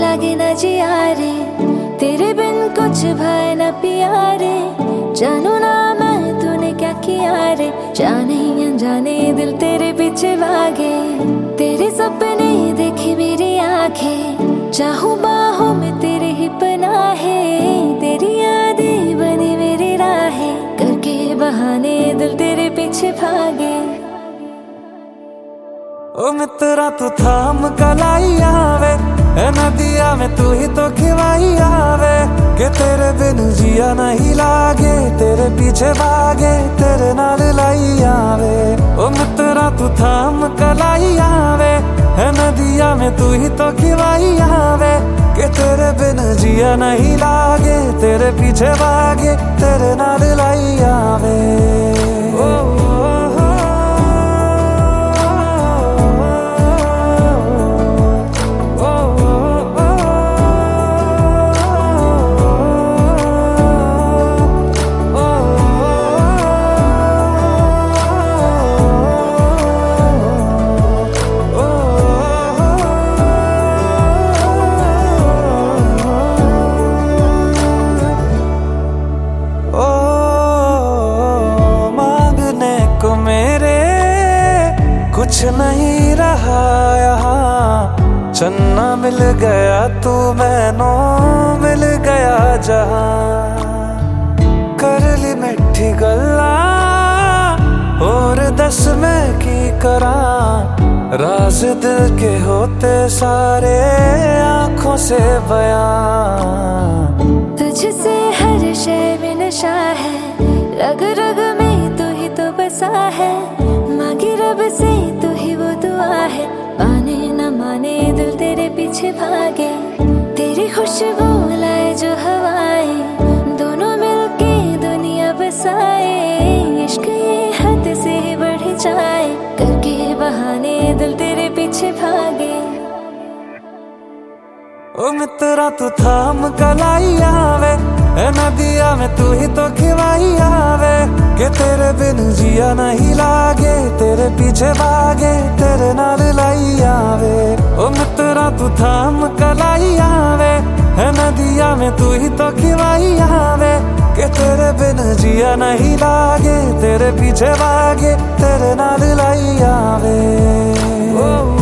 लागे ना जिया रे, तेरे बिन कुछ भाए ना पिया रे। जानू ना मैं तूने क्या किया रे, जाने अनजाने दिल तेरे पीछे भागे। तेरे सपने देखी मेरी आंखें, चाहूं बाहों में तेरे ही पनाहें। तेरी यादें बनी मेरी राहें, करके बहाने दिल तेरे पीछे भागे। ओ मित्रा तू थाम कलाई आवे, नदिया में तू ही तो खिवाई आवे। कि तेरे बिन जिया नहीं लागे, तेरे पीछे भागे तेरे नाल लाई आवे। ओ मित्रा तू थाम कलाई आवे, नदिया में तू ही तो खिवाई आवे। कि तेरे बिन जिया नहीं लागे, तेरे पीछे भागे तेरे नाल लाई आवे। कुछ नहीं रहा यहाँ, चन्ना मिल गया तू मैनू मिल गया जहाँ। कर ली मिठी गल्ला और दस मैं की करा, राज दिल के होते सारे आंखों से बयां। तुझसे हर शय में नशा है, रग रग में तू ही तो बसा है। मांगी रब से तू ही वो दुआ है, माने न माने दिल तेरे पीछे भागे। तेरी खुशबू लाए जो हवाएं, दोनों मिलके दुनिया बसाए। इश्क ये हद से बढ़ जाए, करके बहाने दिल तेरे पीछे भागे। ओ मित्रा तू थाम कलाई आवे, नदिया में तू ही तो खिवाई आवे। कि तेरे बिन जिया नहीं लागे, तेरे पीछे भागे तेरे नाल लाई आवे। ओ मित्रा तू थाम कलाई आवे, नदिया में तू ही तो खिवाई आवे। कि तेरे बिन जिया नहीं लागे, तेरे पीछे भागे तेरे नाल लाई आवे।